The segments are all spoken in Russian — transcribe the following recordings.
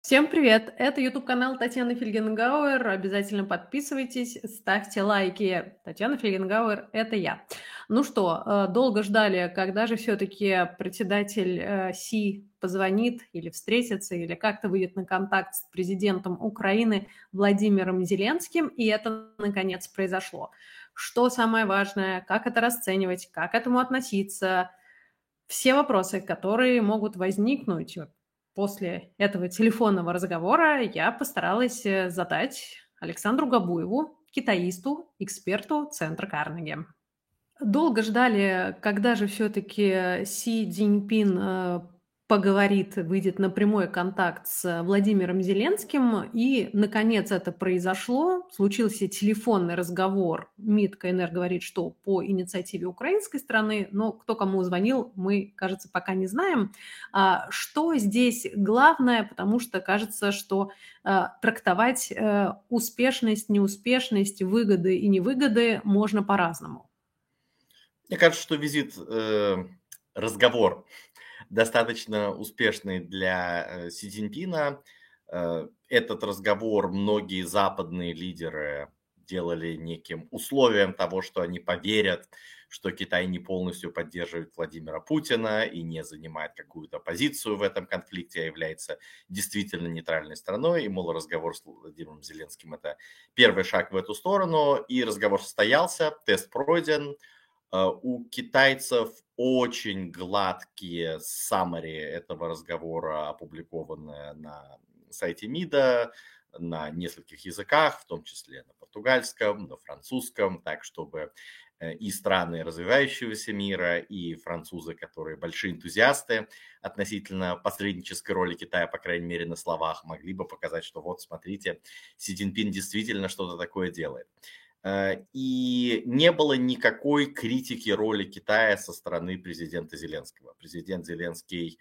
Всем привет! Это YouTube-канал Татьяны Фельгенгауэр. Обязательно подписывайтесь, ставьте лайки. Татьяна Фельгенгауэр — это я. Ну что, долго ждали, когда же все-таки председатель Си позвонит или встретится, или как-то выйдет на контакт с президентом Украины Владимиром Зеленским, и это, наконец, произошло. Что самое важное, как это расценивать, как к этому относиться, все вопросы, которые могут возникнуть вот после этого телефонного разговора, я постаралась задать Александру Габуеву, китаисту, эксперту Центра Карнеги. Долго ждали, когда же все-таки Си Цзиньпин поговорит, выйдет на прямой контакт с Владимиром Зеленским. И, наконец, это произошло. Случился телефонный разговор. МИД КНР говорит, что по инициативе украинской стороны, но кто кому звонил, мы, кажется, пока не знаем. Что здесь главное, потому что кажется, что трактовать успешность, неуспешность, выгоды и невыгоды можно по-разному. Мне кажется, что разговор достаточно успешный для Си Цзиньпина. Этот разговор многие западные лидеры делали неким условием того, что они поверят, что Китай не полностью поддерживает Владимира Путина и не занимает какую-то позицию в этом конфликте, а является действительно нейтральной страной. И, мол, разговор с Владимиром Зеленским – это первый шаг в эту сторону. И разговор состоялся, тест пройден. У китайцев очень гладкие саммари этого разговора, опубликованные на сайте МИДа на нескольких языках, в том числе на португальском, на французском, так чтобы и страны развивающегося мира, и французы, которые большие энтузиасты относительно посреднической роли Китая, по крайней мере на словах, могли бы показать, что вот, смотрите, Си Цзиньпин действительно что-то такое делает. И не было никакой критики роли Китая со стороны президента Зеленского. Президент Зеленский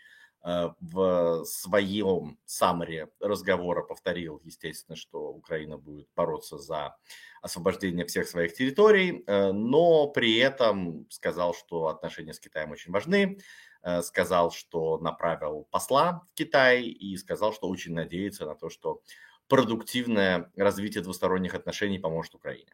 в своем саммари разговора повторил, естественно, что Украина будет бороться за освобождение всех своих территорий, но при этом сказал, что отношения с Китаем очень важны, сказал, что направил посла в Китай и сказал, что очень надеется на то, что продуктивное развитие двусторонних отношений поможет Украине.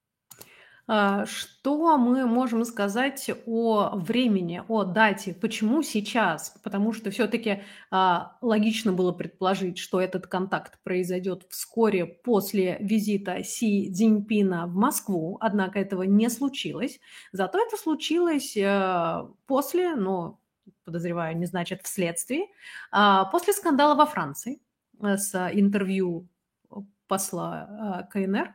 Что мы можем сказать о времени, о дате? Почему сейчас? Потому что все-таки логично было предположить, что этот контакт произойдет вскоре после визита Си Цзиньпина в Москву, однако этого не случилось. Зато это случилось после, но, подозреваю, не значит вследствие, после скандала во Франции с интервью посла КНР.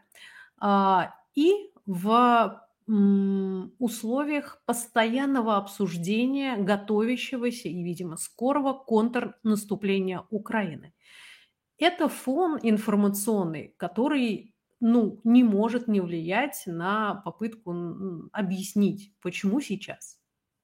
И в условиях постоянного обсуждения готовящегося и, видимо, скорого контрнаступления Украины. Это фон информационный, который, ну, не может не влиять на попытку объяснить, почему сейчас.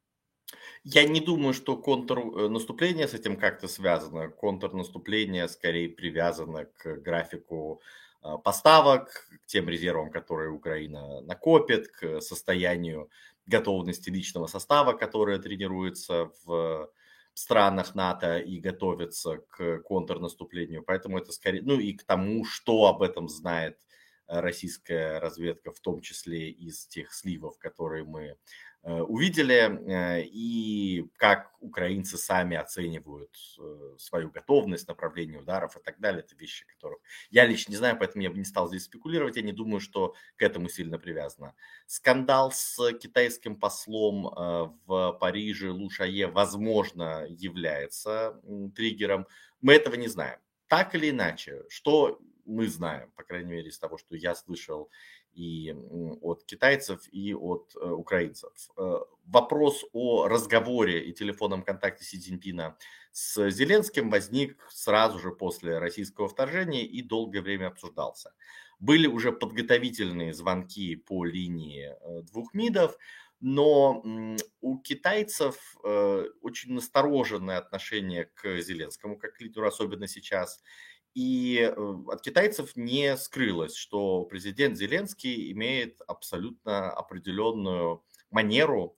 Я не думаю, что контрнаступление с этим как-то связано. Контрнаступление скорее привязано к графику поставок, к тем резервам, которые Украина накопит, к состоянию готовности личного состава, который тренируется в странах НАТО и готовится к контрнаступлению. Поэтому это скорее, ну и к тому, что об этом знает российская разведка, в том числе из тех сливов, которые мы увидели, и как украинцы сами оценивают свою готовность, направление ударов и так далее. Это вещи, которых я лично не знаю, поэтому я бы не стал здесь спекулировать. Я не думаю, что к этому сильно привязано. Скандал с китайским послом в Париже Лу Шае, возможно, является триггером. Мы этого не знаем. Так или иначе, что мы знаем, по крайней мере, из того, что я слышал и от китайцев, и от украинцев. Вопрос о разговоре и телефонном контакте Си Цзиньпина с Зеленским возник сразу же после российского вторжения и долгое время обсуждался. Были уже подготовительные звонки по линии двух МИДов, но у китайцев очень настороженное отношение к Зеленскому как к лидеру, особенно сейчас. И от китайцев не скрылось, что президент Зеленский имеет абсолютно определенную манеру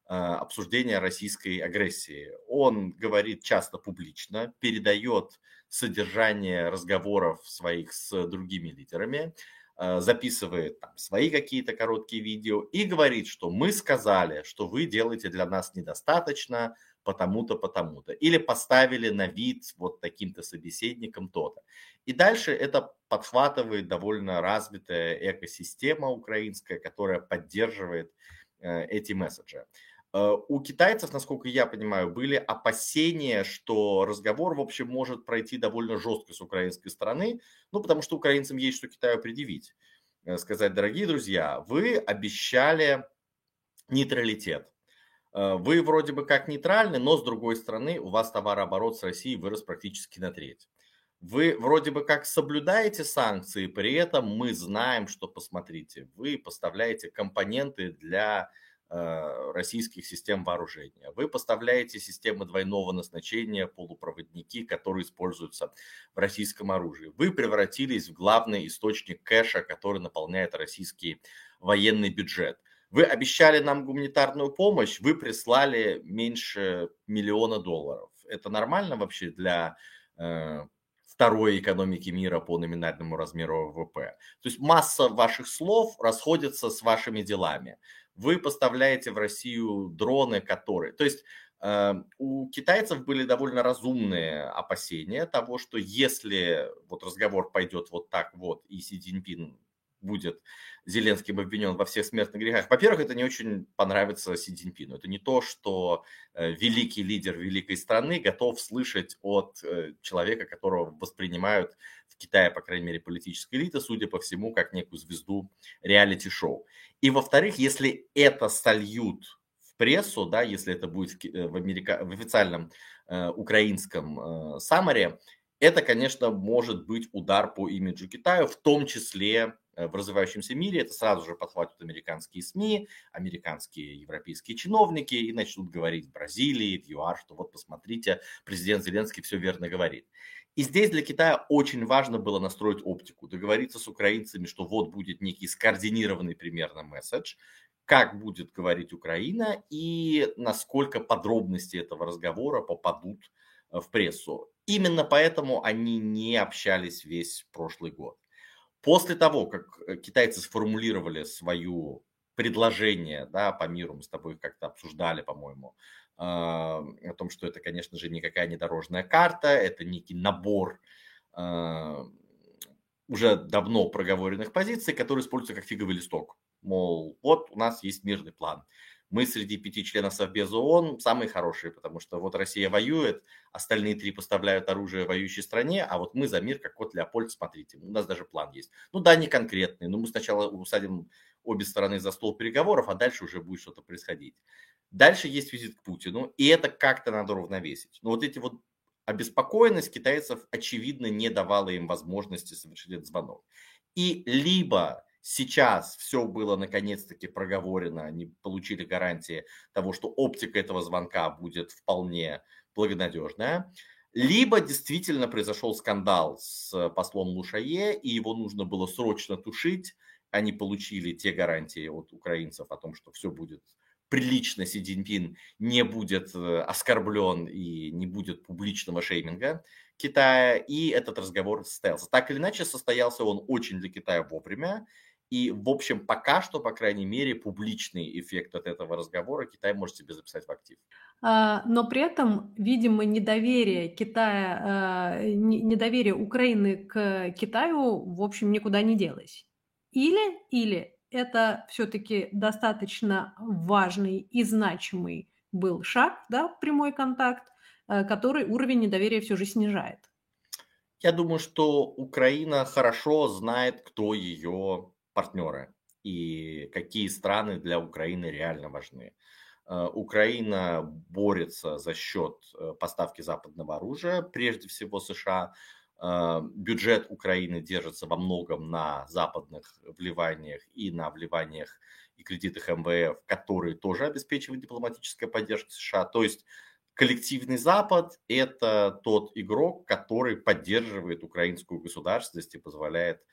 обсуждения российской агрессии. Он говорит часто публично, передает содержание разговоров своих с другими лидерами, записывает там свои какие-то короткие видео и говорит, что мы сказали, что вы делаете для нас недостаточно, потому-то, потому-то. Или поставили на вид вот таким-то собеседником то-то. И дальше это подхватывает довольно развитая экосистема украинская, которая поддерживает эти месседжи. У китайцев, насколько я понимаю, были опасения, что разговор, в общем, может пройти довольно жестко с украинской стороны, ну, потому что украинцам есть что Китаю предъявить. Сказать, дорогие друзья, вы обещали нейтралитет. Вы вроде бы как нейтральны, но с другой стороны у вас товарооборот с Россией вырос практически на треть. Вы вроде бы как соблюдаете санкции, при этом мы знаем, что, посмотрите, вы поставляете компоненты для российских систем вооружения. Вы поставляете системы двойного назначения, полупроводники, которые используются в российском оружии. Вы превратились в главный источник кэша, который наполняет российский военный бюджет. Вы обещали нам гуманитарную помощь, вы прислали меньше $1 000 000. Это нормально вообще для второй экономики мира по номинальному размеру ВВП? То есть масса ваших слов расходится с вашими делами. Вы поставляете в Россию дроны, которые... То есть у китайцев были довольно разумные опасения того, что если вот разговор пойдет вот так вот, и Си Цзиньпин будет Зеленским обвинен во всех смертных грехах. Во-первых, это не очень понравится Си Цзиньпину. Это не то, что великий лидер великой страны готов слышать от человека, которого воспринимают в Китае, по крайней мере, политическая элита, судя по всему, как некую звезду реалити-шоу. И во-вторых, если это сольют в прессу, да, если это будет в официальном украинском саммаре, это, конечно, может быть удар по имиджу Китая, в том числе в развивающемся мире. Это сразу же подхватят американские СМИ, американские, европейские чиновники и начнут говорить в Бразилии, в ЮАР, что вот посмотрите, президент Зеленский все верно говорит. И здесь для Китая очень важно было настроить оптику, договориться с украинцами, что вот будет некий скоординированный примерно месседж, как будет говорить Украина и насколько подробности этого разговора попадут в прессу. Именно поэтому они не общались весь прошлый год. После того, как китайцы сформулировали свое предложение, да, по миру, мы с тобой как-то обсуждали, по-моему, о том, что это, конечно же, никакая не дорожная карта, это некий набор уже давно проговоренных позиций, которые используются как фиговый листок. Мол, вот у нас есть мирный план. Мы среди 5 членов Совбеза ООН самые хорошие, потому что вот Россия воюет, остальные 3 поставляют оружие воюющей стране, а вот мы за мир, как кот Леопольд, смотрите, у нас даже план есть. Ну да, не конкретный, но мы сначала усадим обе стороны за стол переговоров, а дальше уже будет что-то происходить. Дальше есть визит к Путину, и это как-то надо равновесить. Но вот эти вот обеспокоенность китайцев, очевидно, не давала им возможности совершить этот звонок. И либо сейчас все было наконец-таки проговорено, они получили гарантии того, что оптика этого звонка будет вполне благонадежная, либо действительно произошел скандал с послом Лушае, и его нужно было срочно тушить. Они получили те гарантии от украинцев о том, что все будет прилично, Си Цзиньпин не будет оскорблен и не будет публичного шейминга Китая, и этот разговор состоялся. Так или иначе, состоялся он очень для Китая вовремя, и, в общем, пока что, по крайней мере, публичный эффект от этого разговора Китай может себе записать в актив. Но при этом, видимо, недоверие Китая, недоверие Украины к Китаю, в общем, никуда не делось. Или это все-таки достаточно важный и значимый был шаг, да, прямой контакт, который уровень недоверия все же снижает. Я думаю, что Украина хорошо знает, кто ее партнеры и какие страны для Украины реально важны. Украина борется за счет поставки западного оружия, прежде всего США. Бюджет Украины держится во многом на западных вливаниях и на вливаниях и кредитах МВФ, которые тоже обеспечивают дипломатическая поддержка США. То есть коллективный Запад – это тот игрок, который поддерживает украинскую государственность и позволяет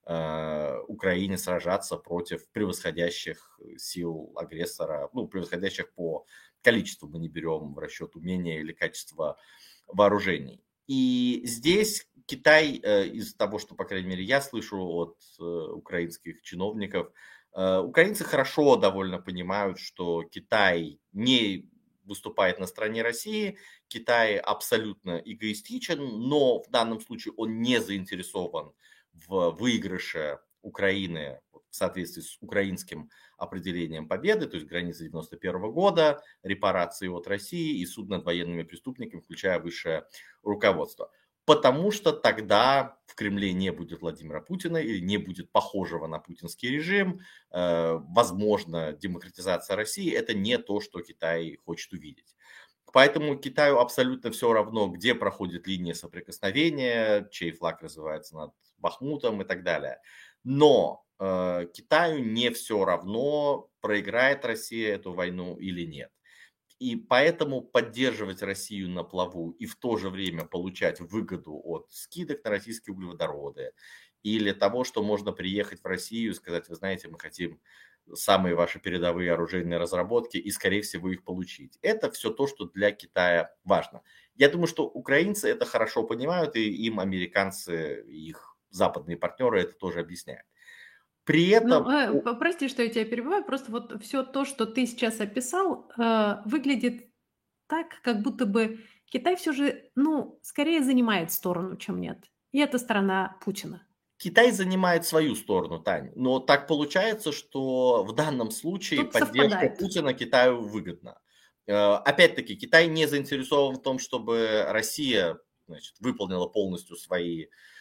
Украине сражаться против превосходящих сил агрессора, ну, превосходящих по количеству, мы не берем в расчет умения или качество вооружений. И здесь Китай, из того, что, по крайней мере, я слышу от украинских чиновников, украинцы хорошо довольно понимают, что Китай не выступает на стороне России, Китай абсолютно эгоистичен, но в данном случае он не заинтересован в выигрыше Украины в соответствии с украинским определением победы, то есть границы 91 года, репарации от России и суд над военными преступниками, включая высшее руководство. Потому что тогда в Кремле не будет Владимира Путина или не будет похожего на путинский режим. Возможно, демократизация России – это не то, что Китай хочет увидеть. Поэтому Китаю абсолютно все равно, где проходит линия соприкосновения, чей флаг развивается над Бахмутом и так далее. Но Китаю не все равно, проиграет Россия эту войну или нет. И поэтому поддерживать Россию на плаву и в то же время получать выгоду от скидок на российские углеводороды или того, что можно приехать в Россию и сказать, вы знаете, мы хотим самые ваши передовые оружейные разработки и, скорее всего, их получить. Это все то, что для Китая важно. Я думаю, что украинцы это хорошо понимают, и им американцы, их западные партнеры это тоже объясняют. При Ну, этом прости, что я тебя перебиваю, просто вот все то, что ты сейчас описал, выглядит так, как будто бы Китай все же, ну, скорее занимает сторону, чем нет. И это сторона Путина. Китай занимает свою сторону, Тань, но так получается, что в данном случае Тут поддержка совпадает. Путина Китаю выгодна. Опять-таки, Китай не заинтересован в том, чтобы Россия, значит, выполнила полностью свои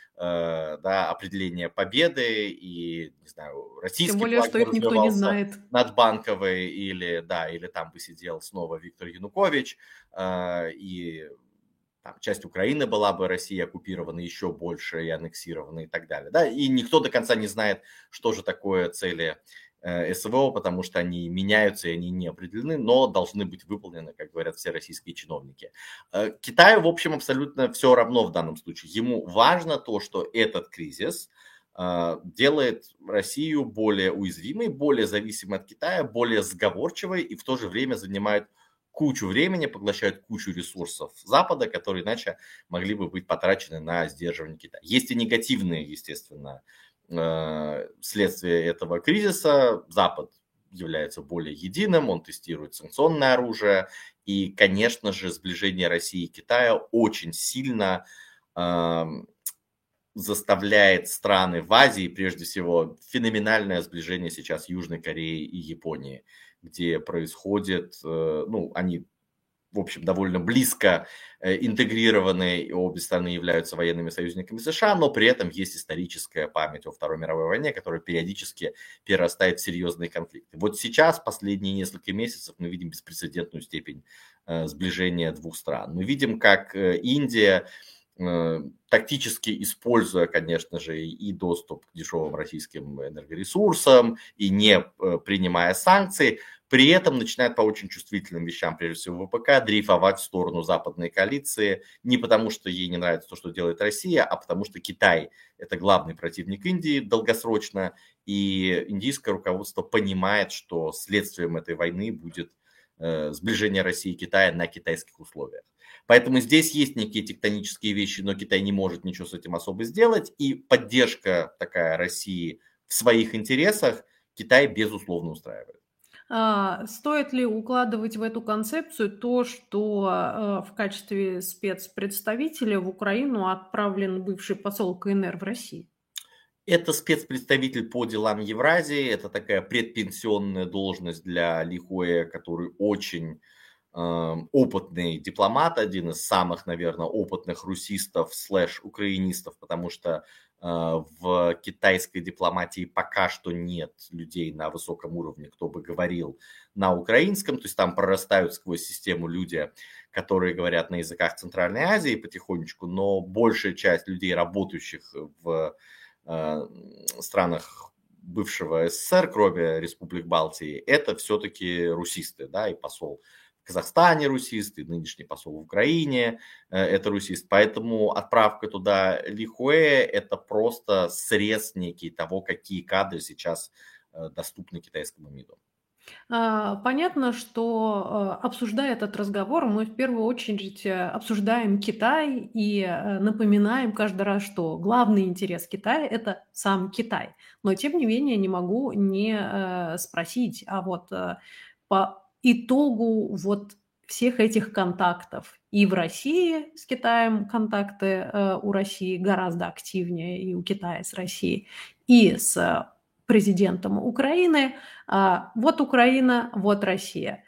да, определения победы и, не знаю, Тем российский более, флаг что бы их никто не развивался знает. над Банковой или, да, или там бы сидел снова Виктор Янукович, и там, часть Украины была бы Россией оккупирована еще больше и аннексирована и так далее. Да? И никто до конца не знает, что же такое цели СВО, потому что они меняются и они не определены, но должны быть выполнены, как говорят все российские чиновники. Китаю, в общем, абсолютно все равно в данном случае. Ему важно то, что этот кризис делает Россию более уязвимой, более зависимой от Китая, более сговорчивой и в то же время занимает кучу времени, поглощают кучу ресурсов Запада, которые иначе могли бы быть потрачены на сдерживание Китая. Есть и негативные, естественно, следствия этого кризиса. Запад является более единым, он тестирует санкционное оружие. И, конечно же, сближение России и Китая очень сильно заставляет страны в Азии, прежде всего, феноменальное сближение сейчас Южной Кореи и Японии, где происходит, ну, они, в общем, довольно близко интегрированы, и обе страны являются военными союзниками США, но при этом есть историческая память о Второй мировой войне, которая периодически перерастает в серьезные конфликты. Вот сейчас, последние несколько месяцев, мы видим беспрецедентную степень сближения двух стран. Мы видим, как Индия, тактически используя, конечно же, и доступ к дешевым российским энергоресурсам, и не принимая санкции, при этом начинает по очень чувствительным вещам, прежде всего ВПК, дрейфовать в сторону западной коалиции, не потому что ей не нравится то, что делает Россия, а потому что Китай – это главный противник Индии долгосрочно, и индийское руководство понимает, что следствием этой войны будет сближение России и Китая на китайских условиях. Поэтому здесь есть некие тектонические вещи, но Китай не может ничего с этим особо сделать. И поддержка такая России в своих интересах Китай безусловно устраивает. Стоит ли укладывать в эту концепцию то, что в качестве спецпредставителя в Украину отправлен бывший посол КНР в России? Это спецпредставитель по делам Евразии, это такая предпенсионная должность для Ли Хуэ, который очень опытный дипломат, один из самых, наверное, опытных русистов слэш украинистов, потому что в китайской дипломатии пока что нет людей на высоком уровне, кто бы говорил на украинском, то есть там прорастают сквозь систему люди, которые говорят на языках Центральной Азии потихонечку, но большая часть людей, работающих в странах бывшего СССР, кроме республик Балтии, это все-таки русисты, да, и посол Казахстане русист, и нынешний посол в Украине это русист. Поэтому отправка туда Ли Хуэ – это просто срез некий того, какие кадры сейчас доступны китайскому МИДу. Понятно, что, обсуждая этот разговор, мы в первую очередь обсуждаем Китай и напоминаем каждый раз, что главный интерес Китая – это сам Китай. Но тем не менее не могу не спросить, а вот по итогу вот всех этих контактов и в России с Китаем контакты у России гораздо активнее, и у Китая с Россией, и с президентом Украины. Вот Украина, вот Россия.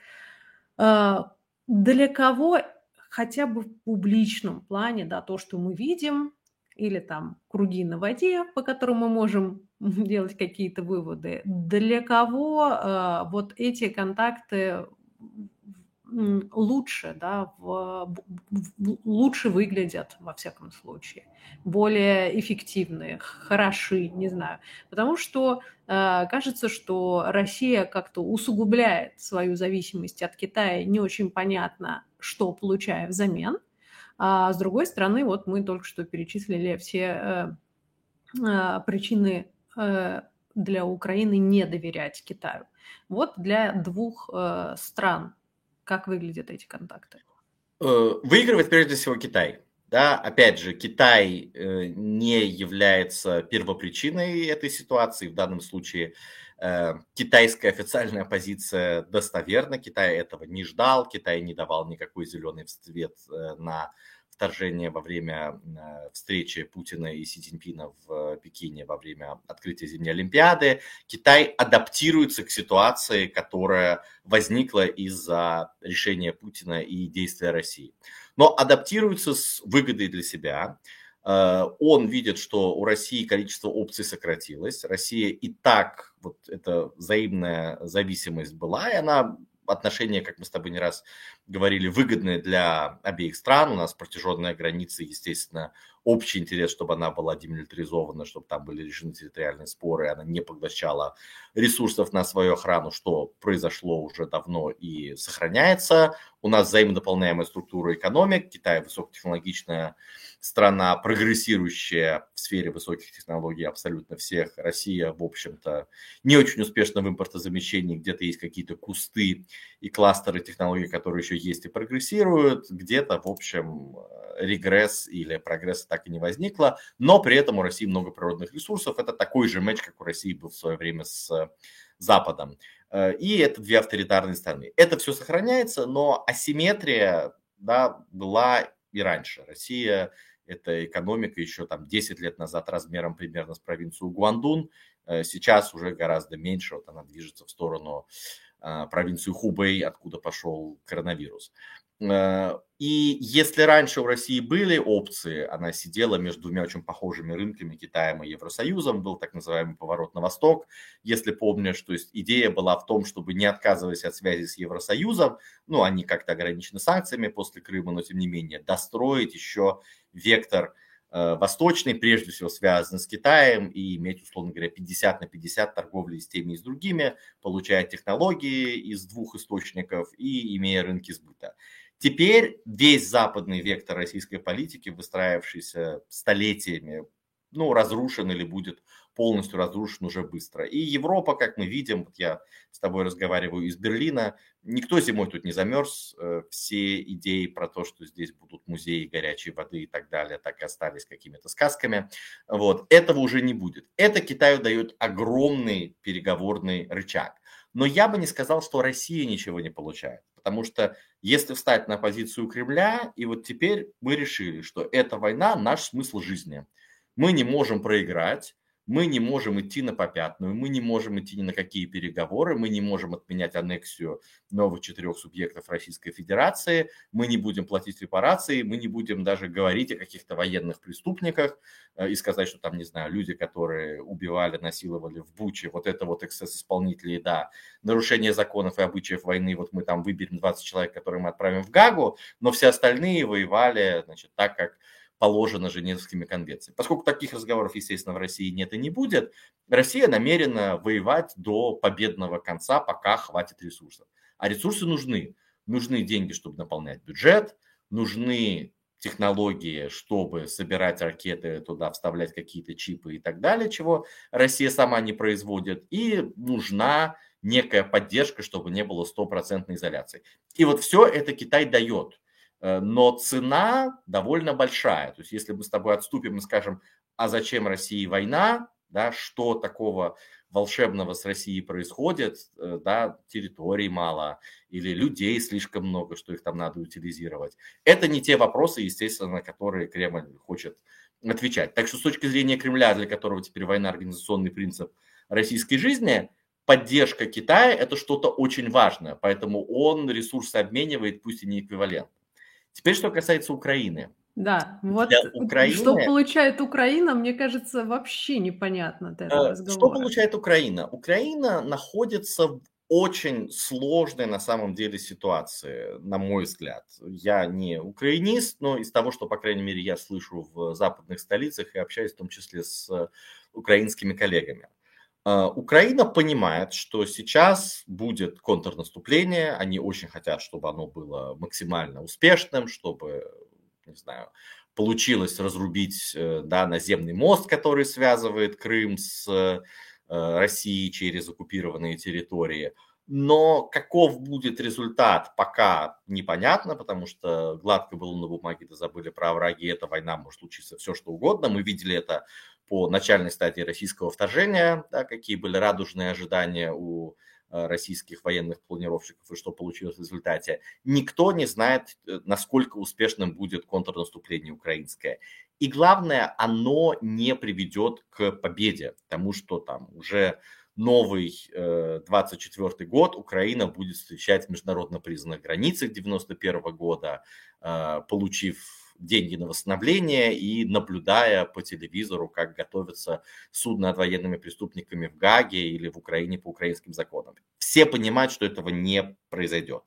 Для кого хотя бы в публичном плане, да, то, что мы видим, или там круги на воде, по которым мы можем делать какие-то выводы, для кого вот эти контакты лучше, да, лучше выглядят, во всяком случае, более эффективные, хороши, не знаю. Потому что кажется, что Россия как-то усугубляет свою зависимость от Китая, не очень понятно, что получая взамен. А с другой стороны, вот мы только что перечислили все причины для Украины не доверять Китаю. Вот для двух стран как выглядят эти контакты? Выигрывает прежде всего Китай. Да, опять же, Китай не является первопричиной этой ситуации. В данном случае китайская официальная позиция достоверна. Китай этого не ждал, Китай не давал никакой зеленый свет на вторжение во время встречи Путина и Си Цзиньпина в Пекине во время открытия зимней Олимпиады. Китай адаптируется к ситуации, которая возникла из-за решения Путина и действия России. Но адаптируется с выгодой для себя. Он видит, что у России количество опций сократилось. Россия и так, вот эта взаимная зависимость была, и она отношения, как мы с тобой не раз говорили, выгодные для обеих стран. У нас протяженная граница, естественно, общий интерес, чтобы она была демилитаризована, чтобы там были решены территориальные споры, она не поглощала ресурсов на свою охрану, что произошло уже давно и сохраняется. У нас взаимодополняемая структура экономик. Китай высокотехнологичная страна, прогрессирующая в сфере высоких технологий абсолютно всех. Россия, в общем-то, не очень успешна в импортозамещении. Где-то есть какие-то кусты и кластеры технологий, которые еще есть и прогрессируют. Где-то, в общем, регресс или прогресса так и не возникло. Но при этом у России много природных ресурсов. Это такой же матч, как у России был в свое время с Западом. И это две авторитарные страны. Это все сохраняется, но асимметрия, да, была и раньше. Россия – это экономика еще там 10 лет назад размером примерно с провинцию Гуандун. Сейчас уже гораздо меньше. Вот она движется в сторону провинции Хубэй, откуда пошел коронавирус. И если раньше у России были опции, она сидела между двумя очень похожими рынками, Китаем и Евросоюзом, был так называемый поворот на восток. Если помнишь, то есть идея была в том, чтобы не отказываясь от связи с Евросоюзом, ну, они как-то ограничены санкциями после Крыма, но тем не менее, достроить еще вектор восточный, прежде всего связан с Китаем, и иметь, условно говоря, 50 на 50 торговли с теми и с другими, получая технологии из двух источников и имея рынки сбыта. Теперь весь западный вектор российской политики, выстраивавшийся столетиями, ну, разрушен или будет полностью разрушен уже быстро. И Европа, как мы видим, вот я с тобой разговариваю из Берлина, никто зимой тут не замерз, все идеи про то, что здесь будут музеи горячей воды и так далее, так и остались какими-то сказками. Вот. Этого уже не будет. Это Китаю дает огромный переговорный рычаг. Но я бы не сказал, что Россия ничего не получает. Потому что если встать на позицию Кремля, и вот теперь мы решили, что эта война – наш смысл жизни. Мы не можем проиграть, мы не можем идти на попятную, мы не можем идти ни на какие переговоры, мы не можем отменять аннексию новых 4 субъектов Российской Федерации, мы не будем платить репарации, мы не будем даже говорить о каких-то военных преступниках и сказать, что там, не знаю, люди, которые убивали, насиловали в Буче, вот это вот эксцесс-исполнители, да, нарушение законов и обычаев войны, вот мы там выберем 20 человек, которые мы отправим в Гаагу, но все остальные воевали, значит, так, как положено Женевскими конвенциями. Поскольку таких разговоров, естественно, в России нет и не будет, Россия намерена воевать до победного конца, пока хватит ресурсов. А ресурсы нужны. нужны деньги, чтобы наполнять бюджет, нужны технологии, чтобы собирать ракеты, туда вставлять какие-то чипы и так далее, чего Россия сама не производит, и нужна некая поддержка, чтобы не было стопроцентной изоляции. И вот все это Китай дает, но цена довольно большая. То есть если мы с тобой отступим и скажем, а зачем России война, да, что такого волшебного с Россией происходит, да, территорий мало или людей слишком много, что их там надо утилизировать. Это не те вопросы, естественно, на которые Кремль хочет отвечать. Так что с точки зрения Кремля, для которого теперь война организационный принцип российской жизни, поддержка Китая – это что-то очень важное, поэтому он ресурсы обменивает, пусть и не эквивалент. Теперь, что касается Украины. Да, вот Для что Украины получает Украина, мне кажется, вообще непонятно от этого что разговора. получает Украина? Украина находится в очень сложной на самом деле ситуации, на мой взгляд. Я не украинист, но из того, что, по крайней мере, я слышу в западных столицах и общаюсь в том числе с украинскими коллегами. Украина понимает, что сейчас будет контрнаступление, они очень хотят, чтобы оно было максимально успешным, чтобы, не знаю, получилось разрубить, да, наземный мост, который связывает Крым с Россией через оккупированные территории. Но каков будет результат, пока непонятно, потому что гладко было на бумаге, да забыли про овраги, эта война может случиться все что угодно. Мы видели это по начальной стадии российского вторжения, да, какие были радужные ожидания у российских военных планировщиков и что получилось в результате. Никто не знает, насколько успешным будет контрнаступление украинское. И главное, оно не приведет к победе, потому что там уже новый 24-й год Украина будет встречать в международно признанных границах 91 года, получив деньги на восстановление и наблюдая по телевизору, как готовятся суд над военными преступниками в Гааге или в Украине по украинским законам. Все понимают, что этого не произойдет.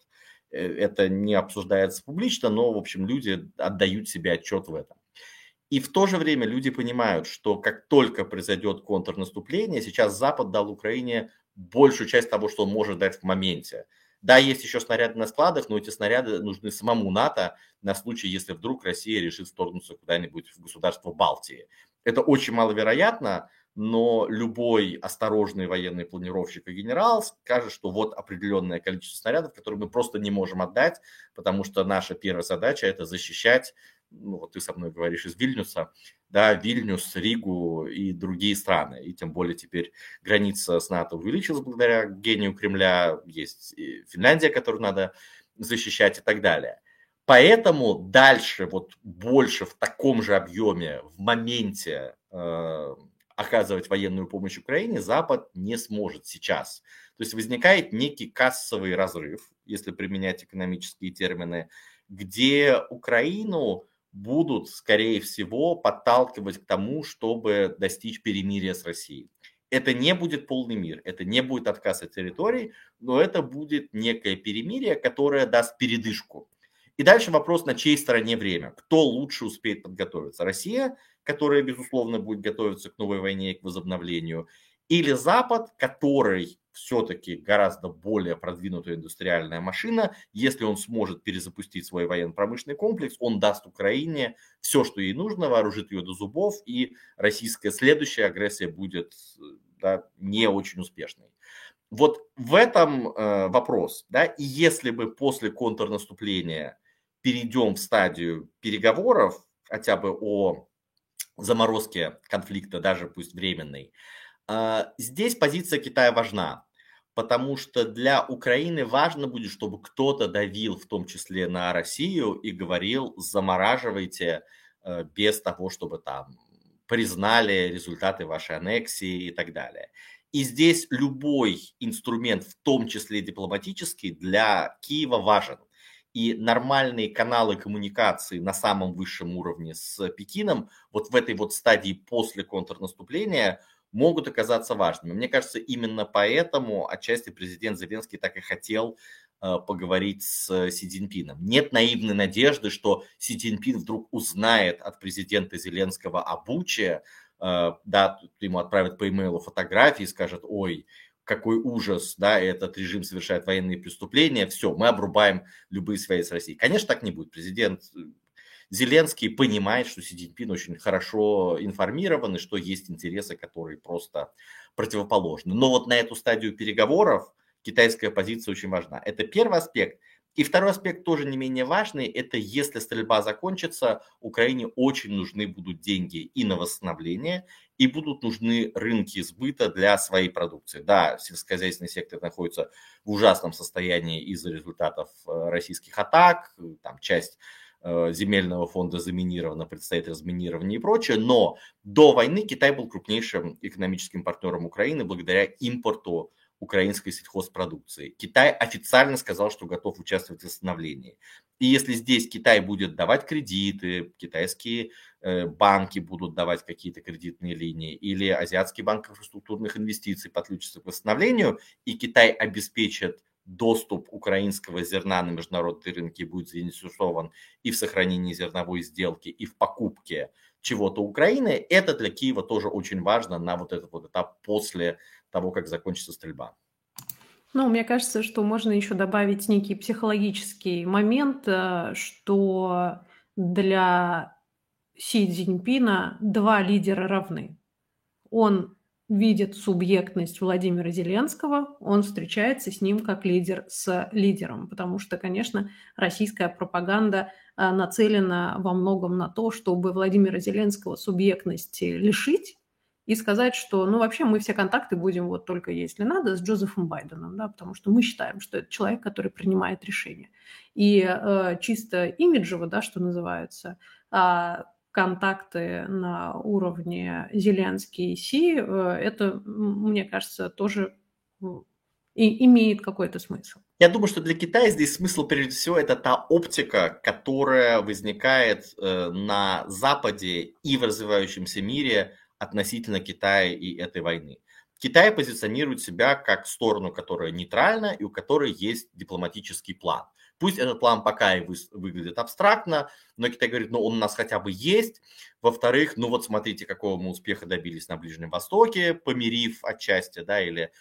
Это не обсуждается публично, но, в общем, люди отдают себе отчет в этом. И в то же время люди понимают, что как только произойдет контрнаступление, сейчас Запад дал Украине большую часть того, что он может дать в моменте. Да, есть еще снаряды на складах, но эти снаряды нужны самому НАТО на случай, если вдруг Россия решит вторгнуться куда-нибудь в государство Балтии. Это очень маловероятно, но любой осторожный военный планировщик и генерал скажет, что вот определенное количество снарядов, которые мы просто не можем отдать, потому что наша первая задача – это защищать, ну вот ты со мной говоришь из Вильнюса, да, Вильнюс, Ригу и другие страны. И тем более теперь граница с НАТО увеличилась благодаря гению Кремля. Есть и Финляндия, которую надо защищать и так далее. Поэтому дальше вот больше в таком же объеме в моменте оказывать военную помощь Украине Запад не сможет сейчас. То есть возникает некий кассовый разрыв, если применять экономические термины, где Украину будут, скорее всего, подталкивать к тому, чтобы достичь перемирия с Россией. Это не будет полный мир, это не будет отказ от территорий, но это будет некое перемирие, которое даст передышку. И дальше вопрос, на чьей стороне время, кто лучше успеет подготовиться. Россия, которая, безусловно, будет готовиться к новой войне и к возобновлению, или Запад, который все-таки гораздо более продвинутая индустриальная машина. Если он сможет перезапустить свой военно-промышленный комплекс, он даст Украине все, что ей нужно, вооружит ее до зубов, и российская следующая агрессия будет, да, не очень успешной. Вот в этом вопрос. Да? И если бы после контрнаступления перейдем в стадию переговоров, хотя бы о заморозке конфликта, даже пусть временной, здесь позиция Китая важна, потому что для Украины важно будет, чтобы кто-то давил, в том числе на Россию, и говорил: замораживайте без того, чтобы там признали результаты вашей аннексии и так далее. И здесь любой инструмент, в том числе дипломатический, для Киева важен. И нормальные каналы коммуникации на самом высшем уровне с Пекином вот в этой вот стадии после контрнаступления могут оказаться важными. Мне кажется, именно поэтому отчасти президент Зеленский так и хотел поговорить с Си Цзиньпином. Нет наивной надежды, что Си Цзиньпин вдруг узнает от президента Зеленского о Буче, да, ему отправят по имейлу фотографии и скажет: ой, какой ужас, да, этот режим совершает военные преступления, все, мы обрубаем любые связи с Россией. Конечно, так не будет. Президент Зеленский понимает, что Си Цзиньпин очень хорошо информирован и что есть интересы, которые просто противоположны. Но вот на эту стадию переговоров китайская позиция очень важна. Это первый аспект. И второй аспект тоже не менее важный, это если стрельба закончится, Украине очень нужны будут деньги и на восстановление, и будут нужны рынки сбыта для своей продукции. Да, сельскохозяйственный сектор находится в ужасном состоянии из-за результатов российских атак, там часть земельного фонда заминировано, предстоит разминирование и прочее, но до войны Китай был крупнейшим экономическим партнером Украины благодаря импорту украинской сельхозпродукции. Китай официально сказал, что готов участвовать в восстановлении. И если здесь Китай будет давать кредиты, китайские банки будут давать какие-то кредитные линии, или Азиатский банк инфраструктурных инвестиций подключится к восстановлению, и Китай обеспечит доступ украинского зерна на международные рынки, будет заинтересован и в сохранении зерновой сделки, и в покупке чего-то Украины, это для Киева тоже очень важно на вот этот вот этап после того, как закончится стрельба. Ну, мне кажется, что можно еще добавить некий психологический момент, что для Си Цзиньпина два лидера равны. Он видит субъектность Владимира Зеленского, он встречается с ним как лидер с лидером, потому что, конечно, российская пропаганда нацелена во многом на то, чтобы Владимира Зеленского субъектности лишить и сказать, что, ну, вообще мы все контакты будем вот только, если надо, с Джозефом Байденом, да, потому что мы считаем, что это человек, который принимает решения. И чисто имиджево, да, что называется, контакты на уровне Зеленский и Си, это, мне кажется, тоже и имеет какой-то смысл. Я думаю, что для Китая здесь смысл, прежде всего, это та оптика, которая возникает на Западе и в развивающемся мире относительно Китая и этой войны. Китай позиционирует себя как сторону, которая нейтральна и у которой есть дипломатический план. Пусть этот план пока и выглядит абстрактно, но Китай говорит, ну он у нас хотя бы есть. Во-вторых, ну вот смотрите, какого мы успеха добились на Ближнем Востоке, помирив отчасти, да, или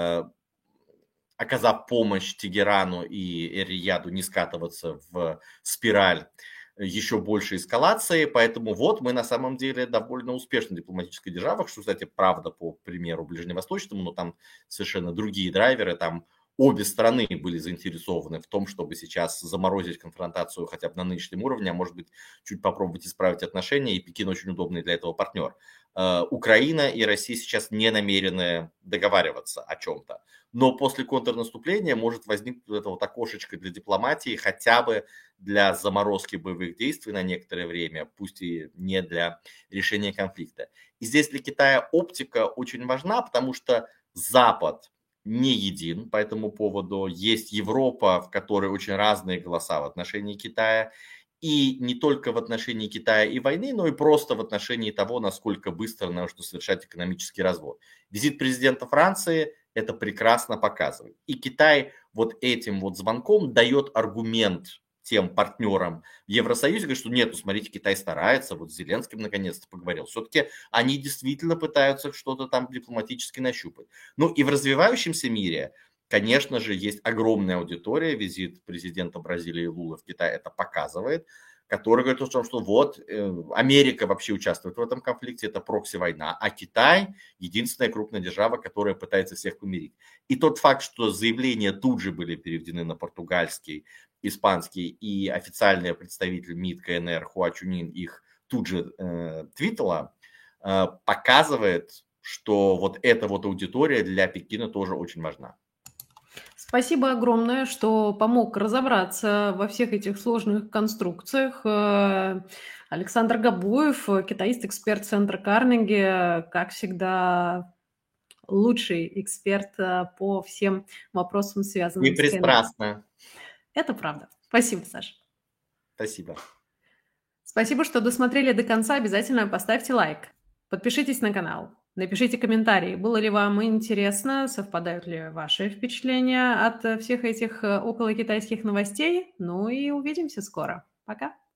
оказав помощь Тегерану и Эр-Рияду не скатываться в спираль еще больше эскалации, поэтому вот мы на самом деле довольно успешная дипломатическая держава, что, кстати, правда по примеру ближневосточному, но там совершенно другие драйверы, там обе стороны были заинтересованы в том, чтобы сейчас заморозить конфронтацию хотя бы на нынешнем уровне, а может быть чуть попробовать исправить отношения, и Пекин очень удобный для этого партнер. Украина и Россия сейчас не намерены договариваться о чем-то, но после контрнаступления может возникнуть вот это вот окошечко для дипломатии, хотя бы для заморозки боевых действий на некоторое время, пусть и не для решения конфликта. И здесь для Китая оптика очень важна, потому что Запад не един по этому поводу. Есть Европа, в которой очень разные голоса в отношении Китая. И не только в отношении Китая и войны, но и просто в отношении того, насколько быстро нужно совершать экономический развод. Визит президента Франции это прекрасно показывает. И Китай вот этим вот звонком дает аргумент тем партнерам в Евросоюзе, говорит, что нет, ну смотрите, Китай старается, вот с Зеленским наконец-то поговорил. Все-таки они действительно пытаются что-то там дипломатически нащупать. Ну и в развивающемся мире, конечно же, есть огромная аудитория, визит президента Бразилии Лулы в Китай это показывает, который говорит о том, что вот Америка вообще участвует в этом конфликте, это прокси-война, а Китай единственная крупная держава, которая пытается всех помирить. И тот факт, что заявления тут же были переведены на португальский, испанский, и официальный представитель МИД КНР Хуа Чунин их тут же твитала, показывает, что вот эта вот аудитория для Пекина тоже очень важна. Спасибо огромное, что помог разобраться во всех этих сложных конструкциях. Александр Габуев, китаист-эксперт Центра Карнеги, как всегда, лучший эксперт по всем вопросам, связанным с КНР. Беспристрастно. Это правда. Спасибо, Саша. Спасибо. Спасибо, что досмотрели до конца. Обязательно поставьте лайк. Подпишитесь на канал. Напишите комментарии, было ли вам интересно, совпадают ли ваши впечатления от всех этих околокитайских новостей. Ну и увидимся скоро. Пока.